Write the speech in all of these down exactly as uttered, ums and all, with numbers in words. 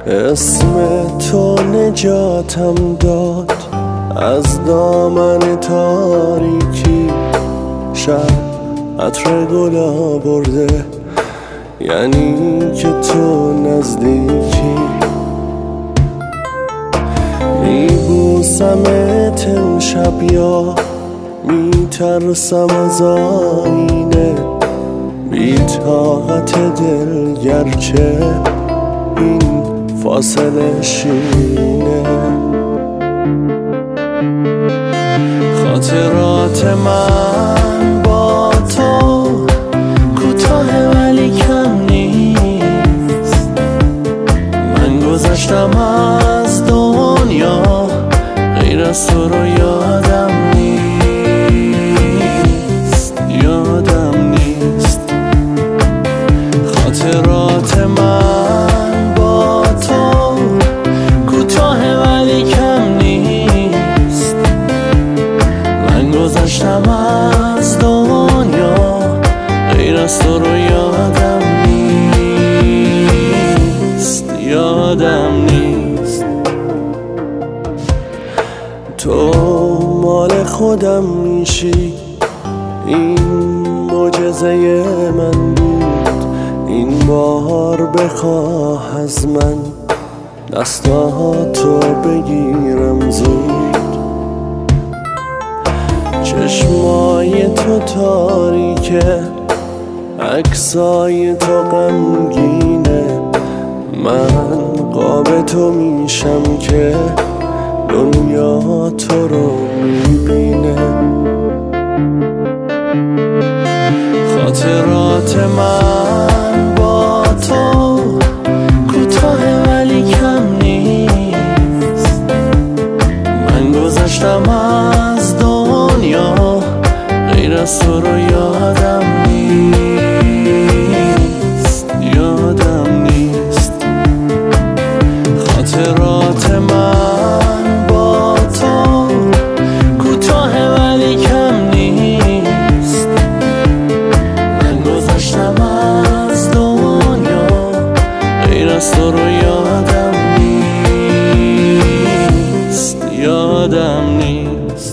اسم تو نجاتم داد از دامن تاریکی. شب عطر گلا برده یعنی که تو نزدیکی. میبوسمت امشب یا میترسم از آینه. بی طاقت دل گرچه این فاصله شینه. خاطرات من با تو کوتاه ولی کم نیست. من گذشتم از دنیا غیر از تو رو یادم نیست. یادم نیست. خاطرات من با تو کوتاه ولی کم نیست. من گذشتم از دنیا غیر از تو رو یادم نیست. یادم نیست. تو مال خودم میشی این معجزه من بود. این بار بخواه از من دستاتو بگیرم زود. چشمای تو تاریکه عکسای تو غمگینه. من قاب تو میشم که دنیا تو رو میبینه. خاطرات من با تو کوتاه ولی کم نیست. من گذشتم از دنیا غیر از تو رو یادم نیست. یادم نیست. خاطرات من با تو کوتاه ولی کم نیست. من گذشتم از دنیا غیر از تو رو یادم نیست. یادم نیست.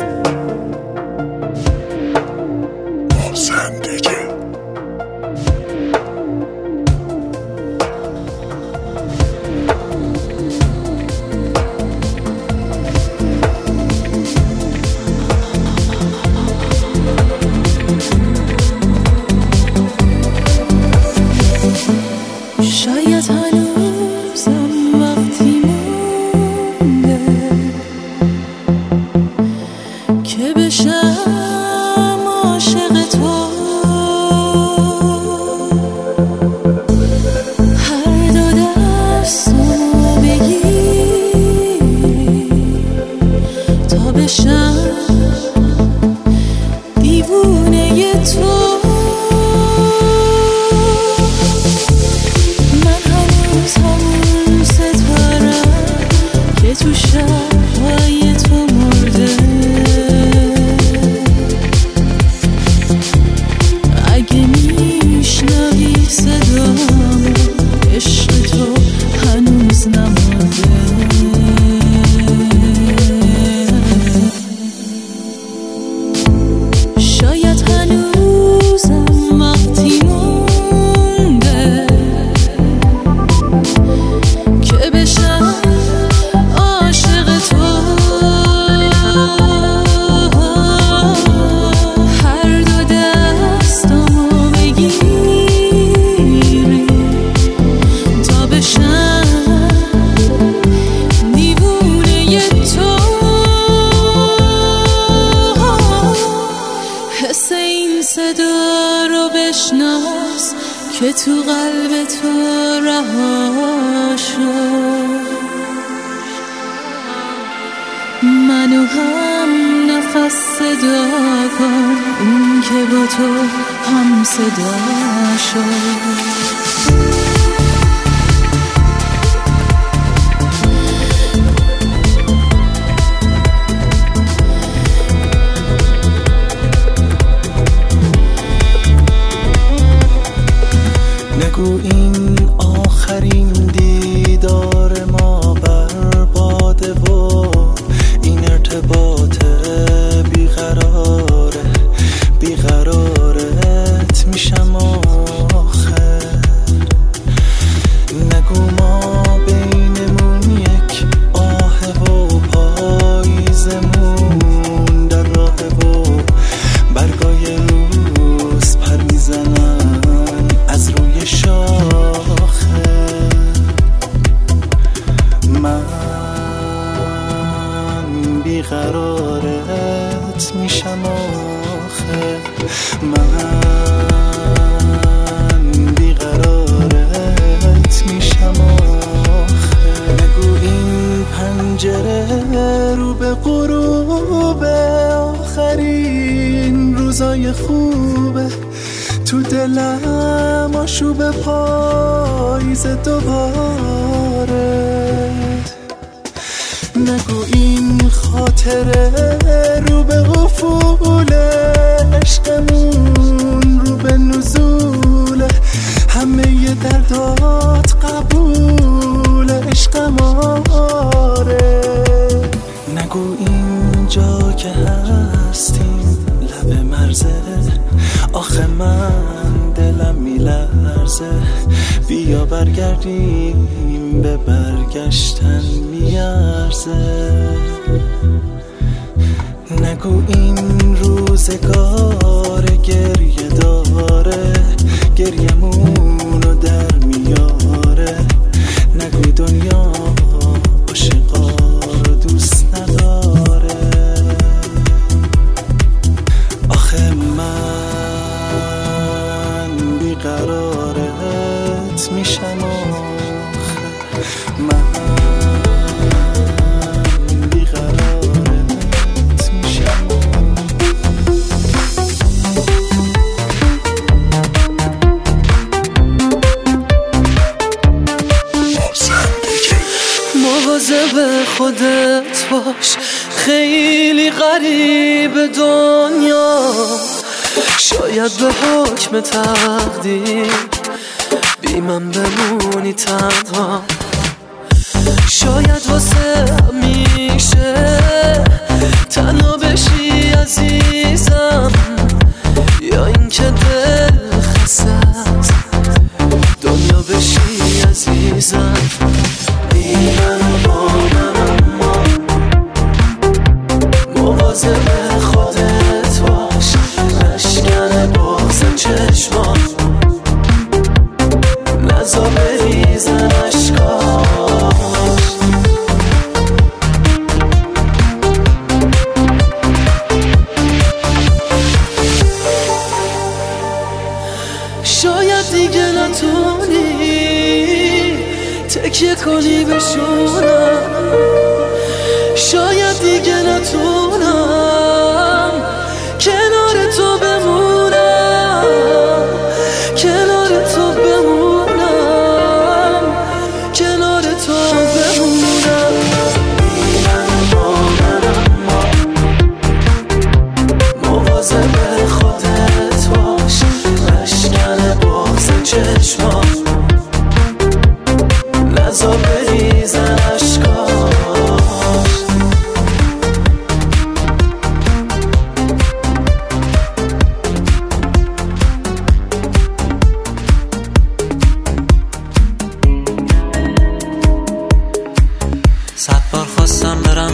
شاید هنوزم وقتی مونده که بشم عاشق تو. هر دو دستمو بگیری تا بشم دیوونه تو. تو شب‌های تو مرده. اگه میشنوی صدامو عشق تو هنوز نمرده. شاید هنوزم وقتی مونده که بشم صدا رو بشناس که تو قلب تو رها شد. منو هم نفس صدا کن اون که با تو هم صدا شد. نگو این آخرین دیدار ما من بیقرارت میشم آخه. نگو این پنجره رو به غروب آخرین روزای خوبه، تو دلم آشوب پاییز دوباره. نگو این خاطره رو به افول عشقمون رو به نزول، همه ی دردات قبول عشقم آره. نگو اینجا که هستیم لب مرزه، آخه من دلم میلرزه. بیا برگردیم به برگشتن میارزه. نگو این روزگار گریه داره، گریمونو در میاره. نگو دنیا عاشقا رو دوست نداره. آخه من بیقرارت میشم آخه. من بیقرارت میشم. مواظب خودت باش، خیلی غریب دنیا. شاید به حکم تقدیر بی من بمونی تنها. شاید واسه همیشه تنها بشی عزیزم، یا اینکه دل خسته از دنیا بشی عزیزم. بی من و با من اما مواظب خودت باش، نشکنه باز چشمان، نزا بریزن اشکاش. شاید دیگه نتونی تکیه کنی بشونم، شاید دیگه نتونم کنار تو بمونم، کنار تو بمونم، کنار تو بمونم. بی من با من اما مواظب خودت باش، نشکنه باز چشمان، نزا بریزن اشکاش. صد بار خواستم برم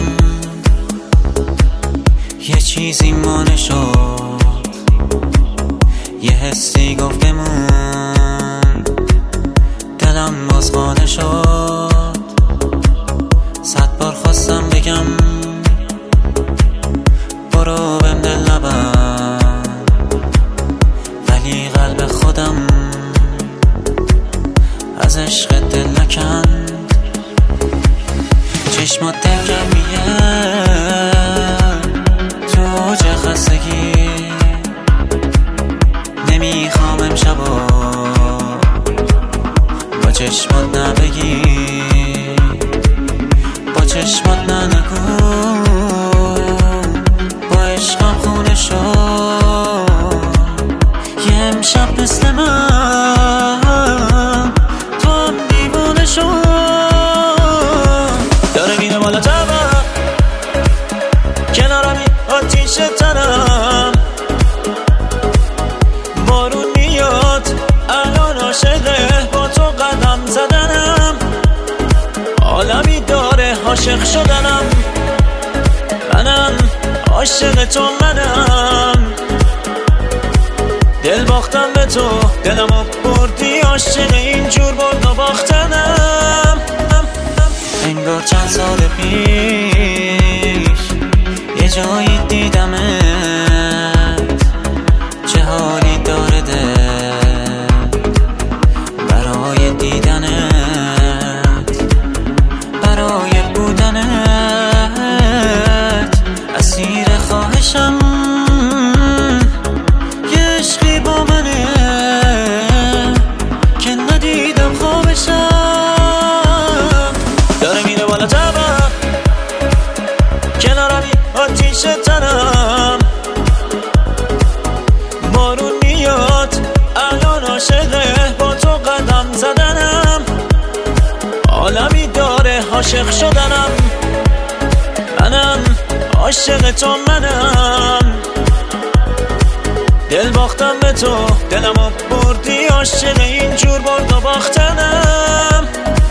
یه چیزی مانع شد، یه حسی گفت بمون دلم باز خانه شد. صد بار خواستم بگم برو بهم دل نبند، ولی قلب خودم از عشق دل نکند. چشمات دلگرمیه تو چه خستگی، نمیخوام امشبا با چشمات نبگی، با چشمات ننگو با عشقم خونه شد. یه امشب مثل من تو هم دیوانه شد. داره میره بالا تبم کنارمی آتیش تنم، بارون میاد الان عاشقه با تو قدم زدنم. عالمی داره عاشق شدنم، منم عاشق تو منم. دل باختم به تو دلمو بردی، عاشق اینجور برد و باختنم. انگار چند سال پیش یه جایی دیدمت، چه عاشق شدنم، منم عاشق تو منم، دل باختم به تو، دلمو بردی، عاشق اینجور برد و باختنم.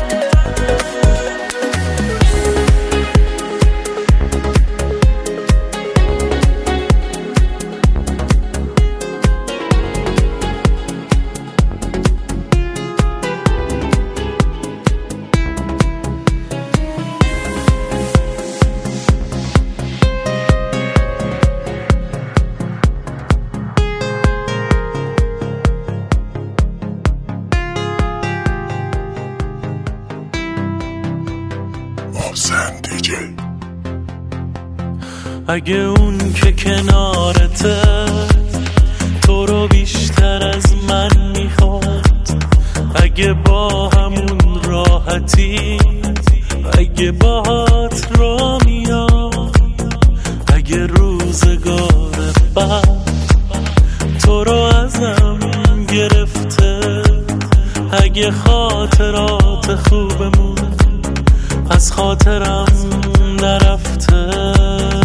اگه اون که کنارته تو رو بیشتر از من میخواد، اگه با همون راحتی، اگه باهات را میاد، اگه روزگار بعد تو رو ازم گرفته، اگه خاطرات خوبمون از خاطرم نرفته،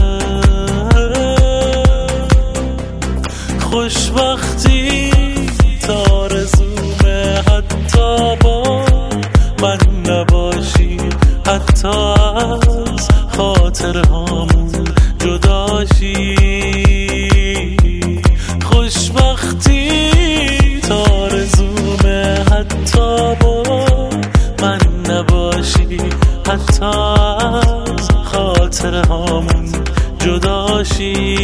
خوشبختی تارزومه حتی با من نباشی، حتی از خاطرهامون جداشی، خوشبختی تارزومه حتی با من نباشی، حتی از خاطرهامون جداشی.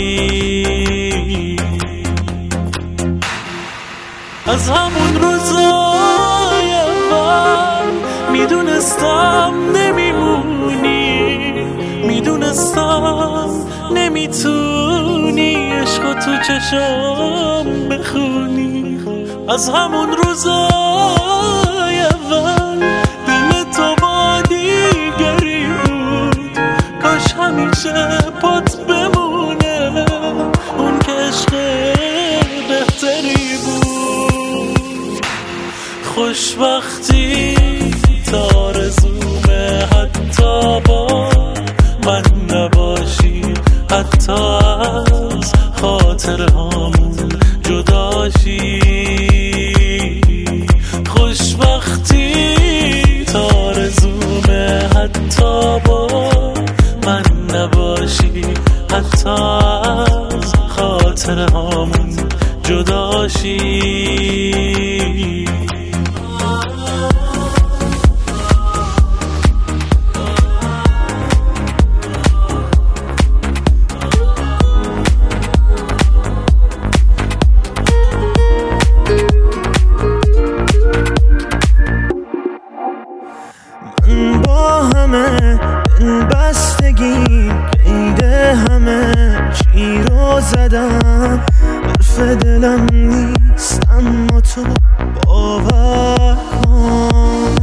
از همون روزای اول میدونستم نمیمونی، میدونستم نمیتونی عشق تو چشم بخونی. از همون روزای اول دل تو با دیگری بود، کاش همیشه پات بمونه اون که عشق بهتری بود. خوشبختی تارزومه حتی با من نباشی، حتی از خاطرهامون جداشی، خوشبختی تارزومه حتی با من نباشی، حتی از خاطرهامون جداشی. من با همه این بستگی قید همه چی رو زدم، حرف دلم نیست اما تو باور کن.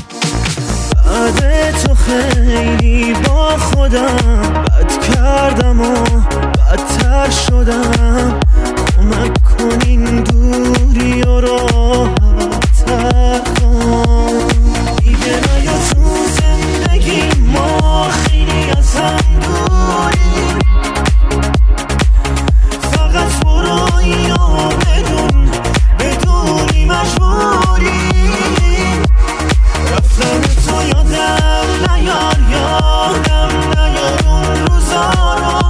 بعد تو خیلی با خودم بد کردم و بدتر شدم، کمک کن این دوری و راحت تر کن. دیگه نیا تو زندگی ما خیلی از هم دوریم، فقط برو یا بدون بدونی مجبوریم. رفتن تو یادم نیار، یادم نیار اون روزا رو،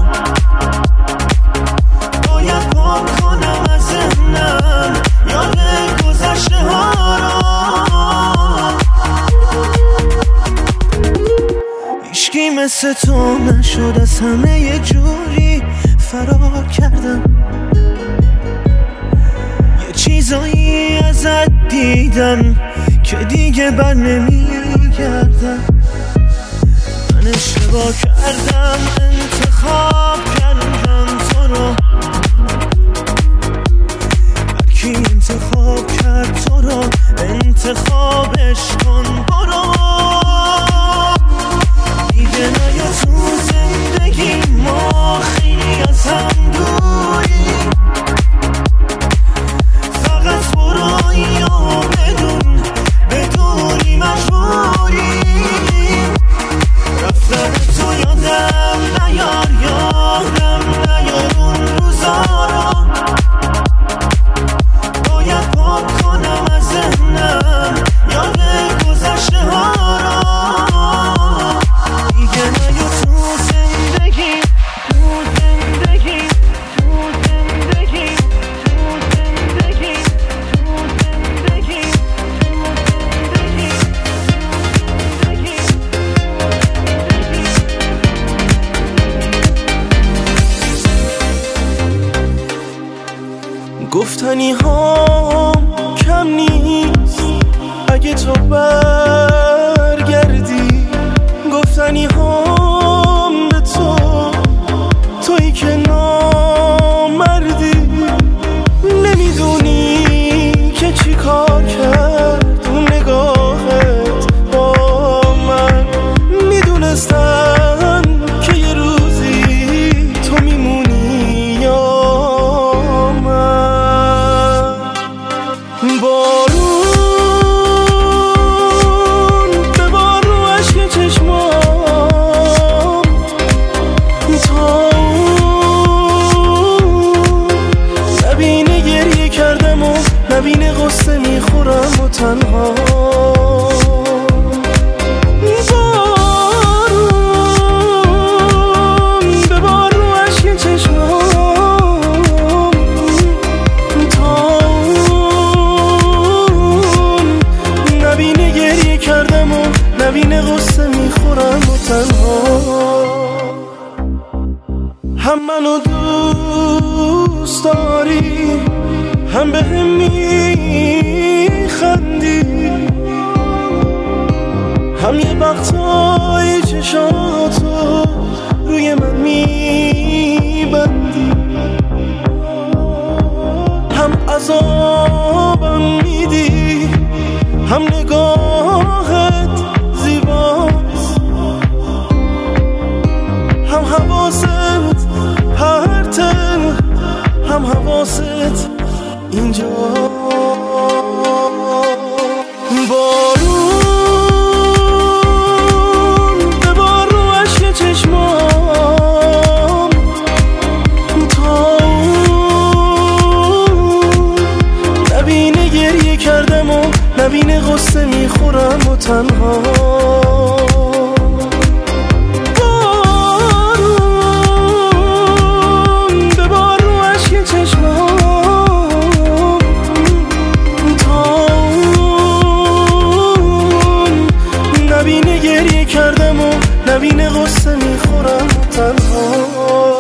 باید پاک کنم از ذهنم یاد گذشته ها رو. هیچکی مثل تو نشد، از همه یه جوری فرار کردم، یه چیزایی ازت دیدم که دیگه بر نمیگردم. من اشتباه کردم، انتخاب کردم تو رو، هرکی انتخاب کرد تو رو انتخابش کن برو. دیگه نیا تو زندگی ما خیلی از هم دوریم، فقط برو یا بدون بدونی مجبوریم. گفتنی هام کم نیست اگه تو برگردی، گفتنی هام به تو، تویی که نامردی. نمیدونی که چی کار کرد اون نگاهت با من. میدونستم که یه روزی تو میمونی یا من. بارون ببار رو عشق چشمام، تا نبینه گریه کردم و نبینه غصه میخورم و تنها. بارون ببار رو عشق چشمام، تا نبینه گریه کردم و نبینه غصه میخورم و تنها. هم منو دوست داری هم به هم میخندی، هم یه وقتایی چشاتو روی من میبندی، هم عذابم میدی هم نگاهت زیباست، هم حواست پرته هم حواست اینجا. بارون ببار رو عشق چشمام، تا نبینه گریه کردم و نبینه غصه میخورم و تنها. نبینه غصه میخورم تنها.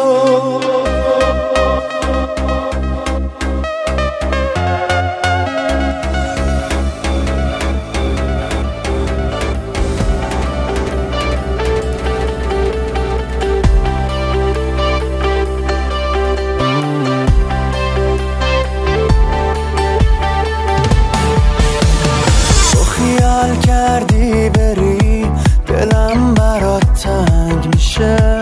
تو خیال کردی بری دلم برات تنگ میشه،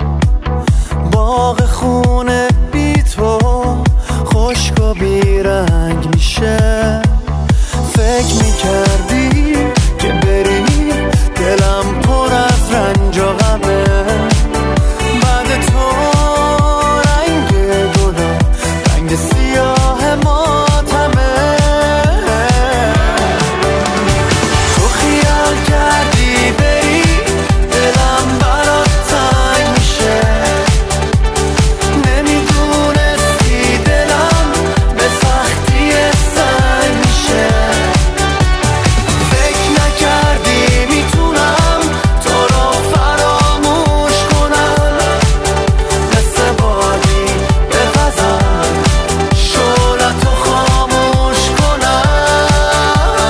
باغ خونه بی تو خشک و بیرنگ میشه. فکر میکردی که بری دلم پر از رنج و غمه، بعد تو رنگ گلا رنگ سیاه ماتمه. تو خیال کردی بری دلم برات تنگ میشه، نمیدونستی دلم به سختی سنگ میشه. فکر نکردی میتونم تو رو فراموش کنم، مثل بادی بپزم شعلتو خاموش کنم.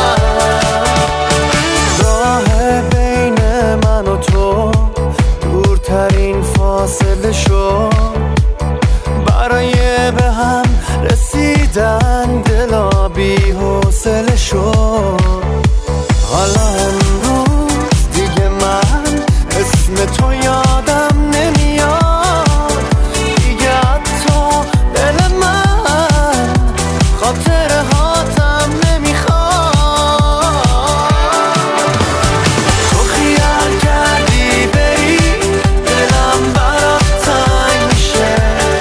راه بین من و تو دورترین فاصله شد، برای به هم رسیدن دلا بی حوصله شد. حالا امروز دیگه من اسم تو یادم نمیاد، دیگه حتی دل من خاطره هاتم نمیخواد. تو خیال کردی بری دلم برات تنگ میشه،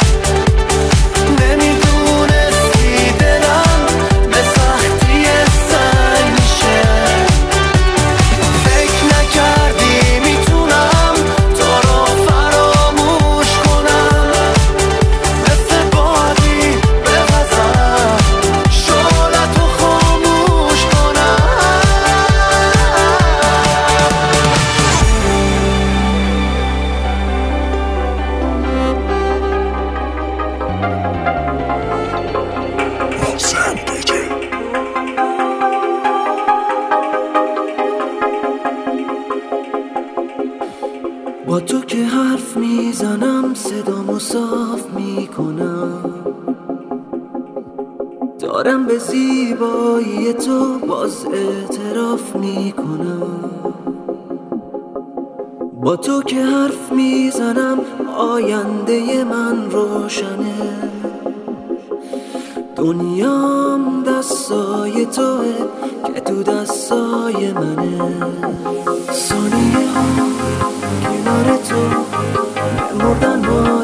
نمیدونستی دلم به سختی سنگ میشه. فکر نکردی میتونم صاف میکنم، دارم به زیبایی تو باز اعتراف میکنم. با تو که حرف میزنم آینده من روشنه، دنیام دستای توه که تو دستای منه. ثانیه ها کنار تو مردن با